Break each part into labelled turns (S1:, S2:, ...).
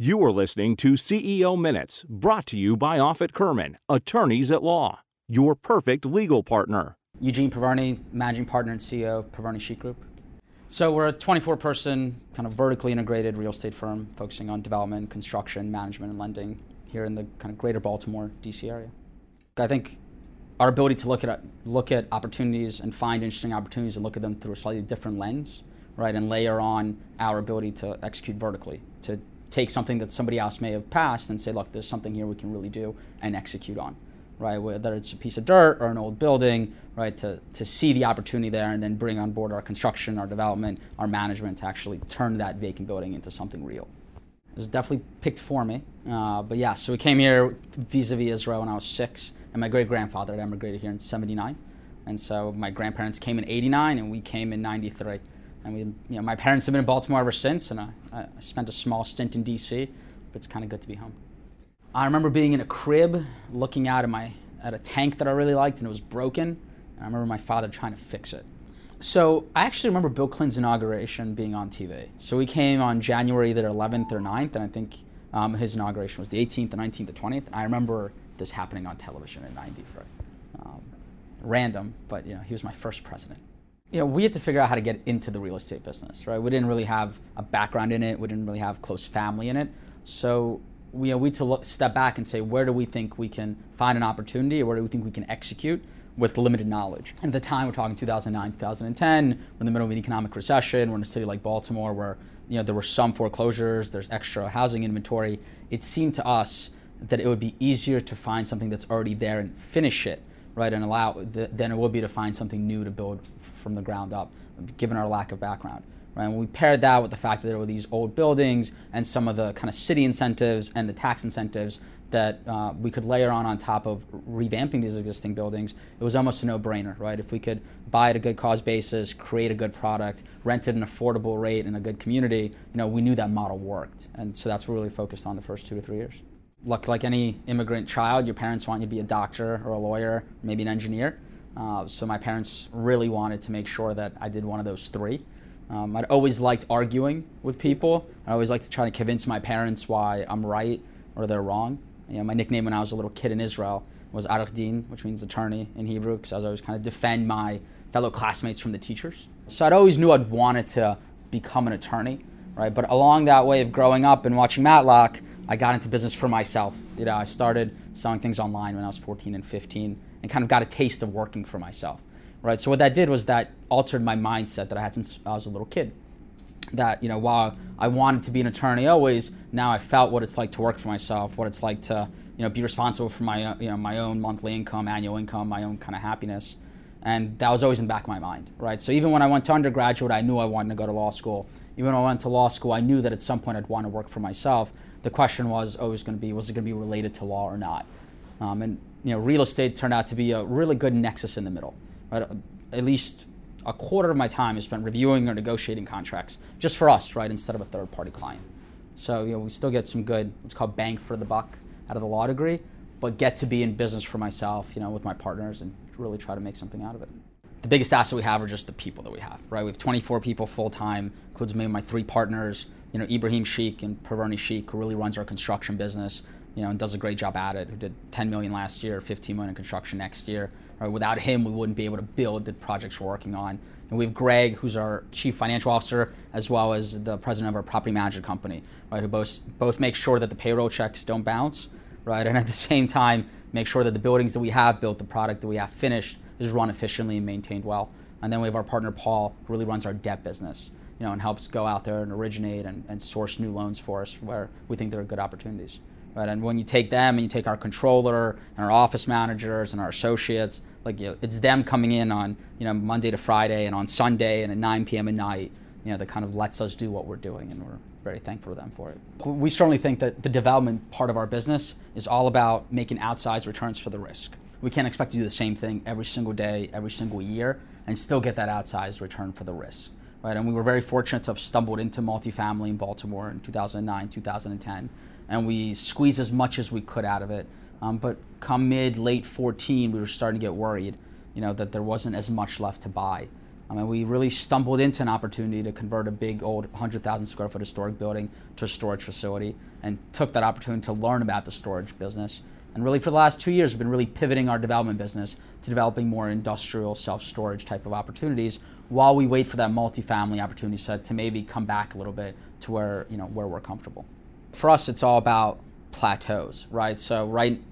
S1: You are listening to CEO Minutes, brought to you by Offit Kerman, attorneys at law, your perfect legal partner.
S2: Eugene Perverni, managing partner and CEO of Perverni Chic Group. So we're a 24-person kind of vertically integrated real estate firm focusing on development, construction, management, and lending here in the kind of greater Baltimore, DC area. I think our ability to look at opportunities and find interesting opportunities and look at them through a slightly different lens, right, and layer on our ability to execute vertically, to take something that somebody else may have passed and say, look, there's something here we can really do and execute on, right? Whether it's a piece of dirt or an old building, right? To see the opportunity there and then bring on board our construction, our development, our management to actually turn that vacant building into something real. It was definitely picked for me. But yeah, so we came here vis-a-vis Israel when I was 6, and my great-grandfather had emigrated here in 79. And so my grandparents came in 89 and we came in 93. And my parents have been in Baltimore ever since, and I spent a small stint in DC, but it's kind of good to be home. I remember being in a crib, looking out at a tank that I really liked, and it was broken. And I remember my father trying to fix it. So I actually remember Bill Clinton's inauguration being on TV. So we came on January either 11th or 9th, and I think his inauguration was the 18th, the 19th, the 20th. And I remember this happening on television in '93. Random, but he was my first president. We had to figure out how to get into the real estate business, right? We didn't really have a background in it. We didn't really have close family in it. So we had to step back and say, where do we think we can find an opportunity, or where do we think we can execute with limited knowledge? And at the time, we're talking 2009, 2010, we're in the middle of an economic recession. We're in a city like Baltimore where there were some foreclosures, there's extra housing inventory. It seemed to us that it would be easier to find something that's already there and finish it, right, and than it would be to find something new to build from the ground up, given our lack of background. Right? And we paired that with the fact that there were these old buildings and some of the kind of city incentives and the tax incentives that we could layer on top of revamping these existing buildings. It was almost a no-brainer, right? If we could buy at a good cost basis, create a good product, rent at an affordable rate in a good community, we knew that model worked. And so that's what we really focused on the first 2 to 3 years. Look, like any immigrant child, your parents want you to be a doctor or a lawyer, maybe an engineer. So my parents really wanted to make sure that I did one of those three. I'd always liked arguing with people. I always liked to try to convince my parents why I'm right or they're wrong. My nickname when I was a little kid in Israel was Aruch Din, which means attorney in Hebrew, because I was always kind of defend my fellow classmates from the teachers. So I'd always knew I'd wanted to become an attorney, right? But along that way of growing up and watching Matlock, I got into business for myself. I started selling things online when I was 14 and 15 and kind of got a taste of working for myself, right? So what that did was that altered my mindset that I had since I was a little kid. That, while I wanted to be an attorney always, now I felt what it's like to work for myself, what it's like to, be responsible for my, my own monthly income, annual income, my own kind of happiness. And that was always in the back of my mind, right? So even when I went to undergraduate, I knew I wanted to go to law school. Even when I went to law school, I knew that at some point I'd want to work for myself. The question was always going to be, was it going to be related to law or not? Real estate turned out to be a really good nexus in the middle, right? At least a quarter of my time is spent reviewing or negotiating contracts just for us, right, instead of a third-party client. So, we still get some good, what's called bang for the buck out of the law degree, but get to be in business for myself, with my partners and really try to make something out of it. The biggest asset we have are just the people that we have, right? We have 24 people full-time, includes me and my 3 partners, Ibrahim Sheikh and Perverni Sheikh, who really runs our construction business, and does a great job at it, who did $10 million last year, $15 million in construction next year. Right? Without him, we wouldn't be able to build the projects we're working on. And we have Greg, who's our chief financial officer, as well as the president of our property management company, right? Who both make sure that the payroll checks don't bounce, right? And at the same time, make sure that the buildings that we have built, the product that we have finished, is run efficiently and maintained well. And then we have our partner, Paul, who really runs our debt business, and helps go out there and originate and source new loans for us where we think there are good opportunities. Right, and when you take them and you take our controller and our office managers and our associates, it's them coming in on Monday to Friday and on Sunday and at 9 p.m. at night, that kind of lets us do what we're doing, and we're very thankful to them for it. We certainly think that the development part of our business is all about making outsized returns for the risk. We can't expect to do the same thing every single day, every single year, and still get that outsized return for the risk. Right, and we were very fortunate to have stumbled into multifamily in Baltimore in 2009, 2010. And we squeezed as much as we could out of it. But come late 14, we were starting to get worried, that there wasn't as much left to buy. I mean, we really stumbled into an opportunity to convert a big old 100,000 square foot historic building to a storage facility, and took that opportunity to learn about the storage business. And really for the last 2 years, we've been really pivoting our development business to developing more industrial self-storage type of opportunities while we wait for that multifamily opportunity set to maybe come back a little bit to where, where we're comfortable. For us, it's all about plateaus, right? So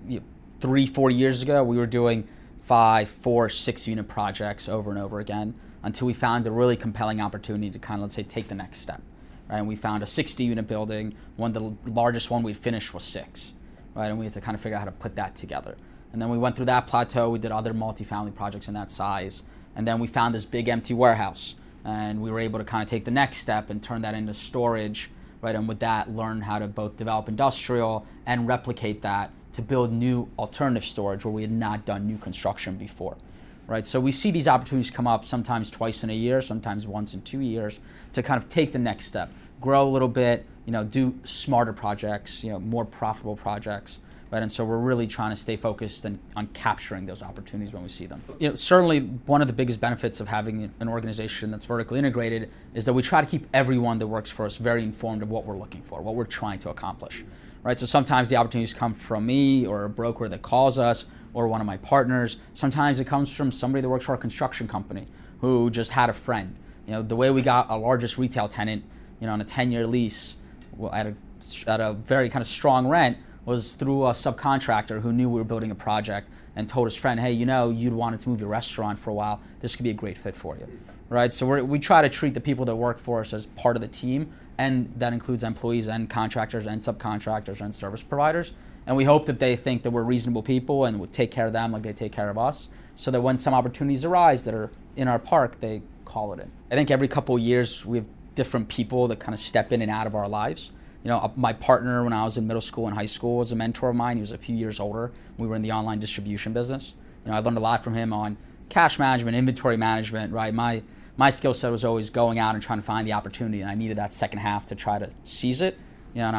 S2: 3-4 years ago, we were doing 5, 4, 6 unit projects over and over again until we found a really compelling opportunity to kind of, let's say, take the next step, right? And we found a 60 unit building. The largest one we'd finished was 6, right? And we had to kind of figure out how to put that together. And then we went through that plateau. We did other multifamily projects in that size. And then we found this big empty warehouse. And we were able to kind of take the next step and turn that into storage, right? And with that, learn how to both develop industrial and replicate that to build new alternative storage where we had not done new construction before, right? So we see these opportunities come up sometimes twice in a year, sometimes once in 2 years, to kind of take the next step, grow a little bit, do smarter projects, more profitable projects, right? And so we're really trying to stay focused on capturing those opportunities when we see them. Certainly one of the biggest benefits of having an organization that's vertically integrated is that we try to keep everyone that works for us very informed of what we're looking for, what we're trying to accomplish, right? So sometimes the opportunities come from me or a broker that calls us or one of my partners. Sometimes it comes from somebody that works for our construction company who just had a friend. The way we got our largest retail tenant, on a 10-year lease at a very kind of strong rent was through a subcontractor who knew we were building a project and told his friend, hey, you'd wanted to move your restaurant for a while. This could be a great fit for you, right? So we try to treat the people that work for us as part of the team, and that includes employees and contractors and subcontractors and service providers. And we hope that they think that we're reasonable people and would take care of them like they take care of us, so that when some opportunities arise that are in our park, they call it in. I think every couple of years we have different people that kind of step in and out of our lives. My partner when I was in middle school and high school was a mentor of mine. He was a few years older. We were in the online distribution business. I learned a lot from him on cash management, inventory management, right? My skill set was always going out and trying to find the opportunity, and I needed that second half to try to seize it. And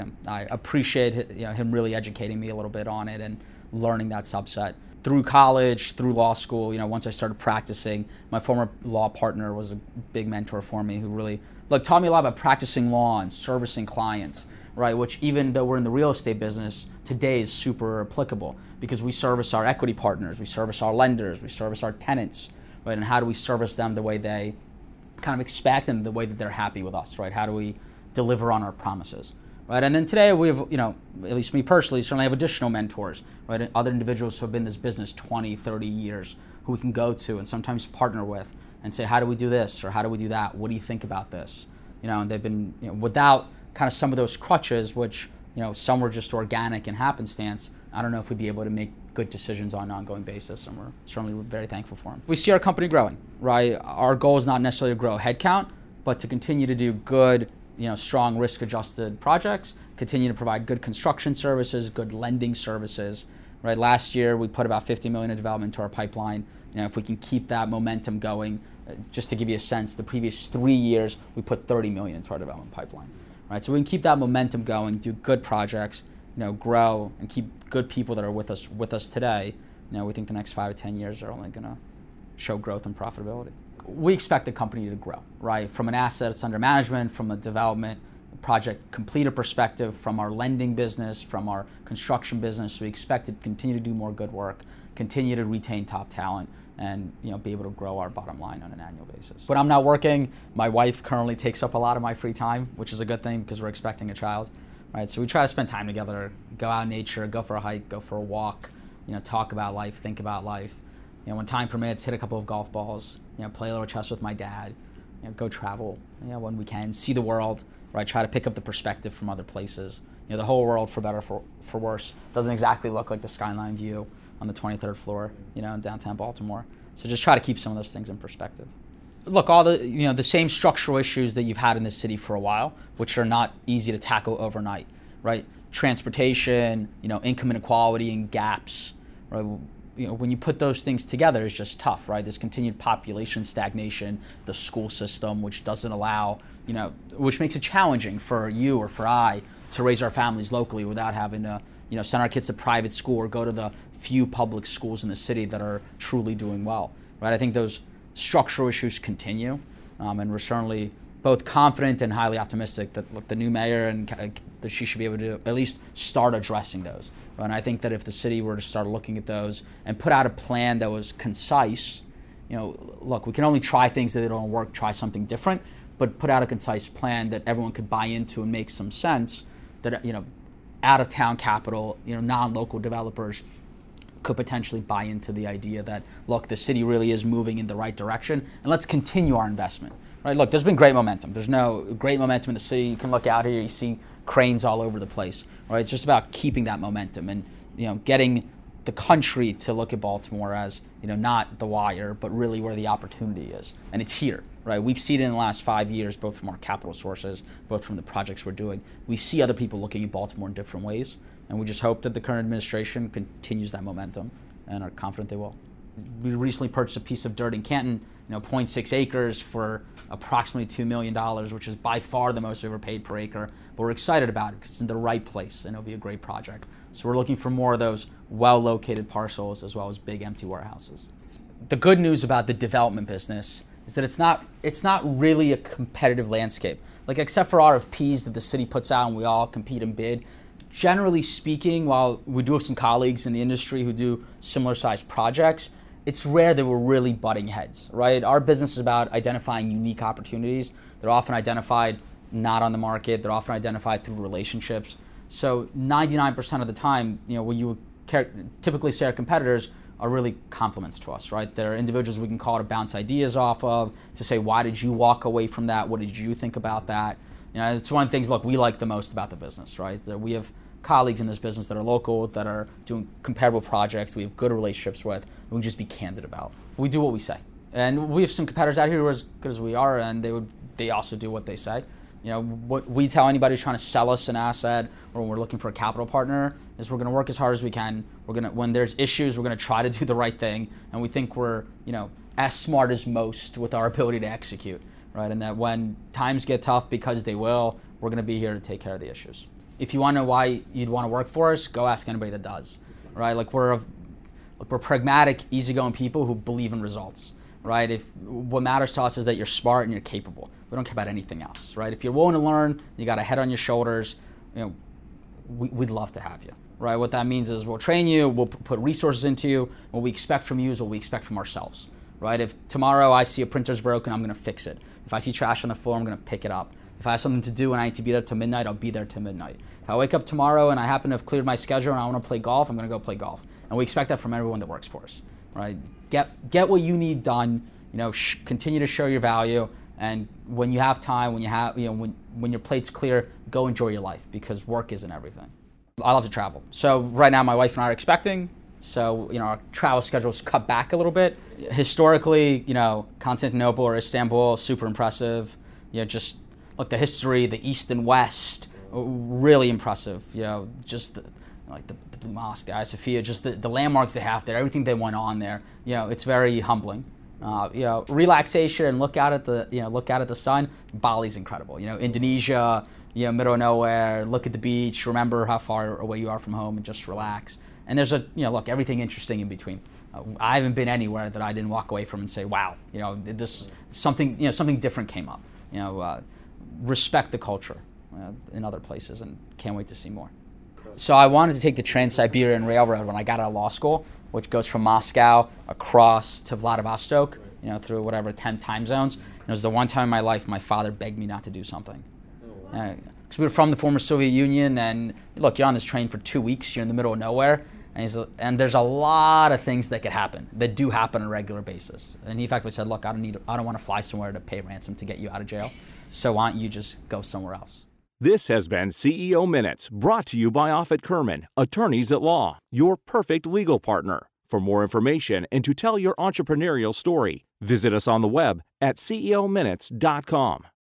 S2: I appreciate him really educating me a little bit on it and learning that subset. Through college, through law school, once I started practicing, my former law partner was a big mentor for me who really taught me a lot about practicing law and servicing clients, right? Which even though we're in the real estate business, today is super applicable because we service our equity partners, we service our lenders, we service our tenants, right? And how do we service them the way they kind of expect and the way that they're happy with us, right? How do we deliver on our promises, right? And then today we have, at least me personally, certainly have additional mentors, right? And other individuals who have been in this business 20, 30 years who we can go to and sometimes partner with and say, how do we do this or how do we do that? What do you think about this? And they've been, without kind of some of those crutches, which, some were just organic and happenstance, I don't know if we'd be able to make good decisions on an ongoing basis, and we're certainly very thankful for them. We see our company growing, right? Our goal is not necessarily to grow headcount, but to continue to do good, strong risk-adjusted projects, continue to provide good construction services, good lending services, right? Last year, we put about $50 million in development into our pipeline. If we can keep that momentum going, just to give you a sense, the previous 3 years, we put $30 million into our development pipeline, right? So we can keep that momentum going, do good projects, grow, and keep good people that are with us today. We think the next 5 to 10 years are only going to show growth and profitability. We expect the company to grow, right? From an assets under management, from a development project completed perspective, from our lending business, from our construction business. We expect to continue to do more good work, continue to retain top talent, and be able to grow our bottom line on an annual basis. When I'm not working, my wife currently takes up a lot of my free time, which is a good thing because we're expecting a child, right? So we try to spend time together, go out in nature, go for a hike, go for a walk, talk about life, think about life. When time permits, hit a couple of golf balls, play a little chess with my dad, go travel, when we can, see the world, right? Try to pick up the perspective from other places. The whole world, for better or for worse, doesn't exactly look like the skyline view on the 23rd floor, in downtown Baltimore. So just try to keep some of those things in perspective. Look, all the, the same structural issues that you've had in this city for a while, which are not easy to tackle overnight, right? Transportation, income inequality and gaps, right? When you put those things together, it's just tough, right? This continued population stagnation, the school system, which doesn't allow, which makes it challenging for you or for I to raise our families locally without having to, send our kids to private school or go to the few public schools in the city that are truly doing well, right? I think those structural issues continue, and we're certainly both confident and highly optimistic that look, the new mayor and that she should be able to at least start addressing those. And I think that if the city were to start looking at those and put out a plan that was concise, look, we can only try things that don't work, try something different, but put out a concise plan that everyone could buy into and make some sense, that out of town capital, non-local developers could potentially buy into the idea that, look, the city really is moving in the right direction, and let's continue our investment. Right? Look, there's been great momentum. There's no great momentum in the city. You can look out here, you see cranes all over the place. Right? It's just about keeping that momentum and getting the country to look at Baltimore as not the wire, but really where the opportunity is, and it's here. Right? We've seen it in the last 5 years, both from our capital sources, both from the projects we're doing. We see other people looking at Baltimore in different ways, and we just hope that the current administration continues that momentum, and are confident they will. We recently purchased a piece of dirt in Canton, 0.6 acres for approximately $2 million, which is by far the most we've ever paid per acre. But we're excited about it because it's in the right place and it'll be a great project. So we're looking for more of those well-located parcels as well as big empty warehouses. The good news about the development business is that it's not really a competitive landscape. Like, except for RFPs that the city puts out and we all compete and bid, generally speaking, while we do have some colleagues in the industry who do similar sized projects, it's rare that we're really butting heads, right? Our business is about identifying unique opportunities. They're often identified not on the market. They're often identified through relationships. So 99% of the time, what you would typically say our competitors are really compliments to us, right? They're individuals we can call to bounce ideas off of, to say, why did you walk away from that? What did you think about that? It's one of the things, look, we like the most about the business, right? That we have colleagues in this business that are local, that are doing comparable projects we have good relationships with, and we can just be candid about. We do what we say. And we have some competitors out here who are as good as we are, and they also do what they say. What we tell anybody who's trying to sell us an asset or when we're looking for a capital partner is we're going to work as hard as we can. When there's issues, we're going to try to do the right thing, and we think we're, as smart as most with our ability to execute, right? And that when times get tough, because they will, we're going to be here to take care of the issues. If you want to know why you'd want to work for us, go ask anybody that does, right? Like, we're pragmatic, easygoing people who believe in results, right? If what matters to us is that you're smart and you're capable. We don't care about anything else, right? If you're willing to learn, you got a head on your shoulders, we'd love to have you, right? What that means is we'll train you, we'll put resources into you. What we expect from you is what we expect from ourselves, right? If tomorrow I see a printer's broken, I'm going to fix it. If I see trash on the floor, I'm going to pick it up. If I have something to do and I need to be there till midnight, I'll be there till midnight. If I wake up tomorrow and I happen to have cleared my schedule and I want to play golf, I'm going to go play golf. And we expect that from everyone that works for us, right? Get what you need done. Continue to show your value. And when you have time, when your plate's clear, go enjoy your life, because work isn't everything. I love to travel. So right now, my wife and I are expecting. So our travel schedule's cut back a little bit. Historically, Constantinople or Istanbul, super impressive. Just look, the history, the East and West, really impressive. Just the Blue Mosque, Hagia Sophia, just the landmarks they have there, everything that went on there. It's very humbling. Relaxation and look out at the sun. Bali's incredible. Indonesia, middle of nowhere. Look at the beach. Remember how far away you are from home, and just relax. And there's everything interesting in between. I haven't been anywhere that I didn't walk away from and say, wow, this something different came up. Respect the culture in other places, and can't wait to see more. So I wanted to take the Trans-Siberian Railroad when I got out of law school, which goes from Moscow across to Vladivostok, through whatever 10 time zones. And it was the one time in my life my father begged me not to do something. Because we were from the former Soviet Union, and look, you're on this train for 2 weeks, you're in the middle of nowhere, and there's a lot of things that could happen, that do happen on a regular basis. And he effectively said, look, I don't want to fly somewhere to pay ransom to get you out of jail, so why don't you just go somewhere else?
S1: This has been CEO Minutes, brought to you by Offit Kerman, attorneys at law, your perfect legal partner. For more information and to tell your entrepreneurial story, visit us on the web at ceominutes.com.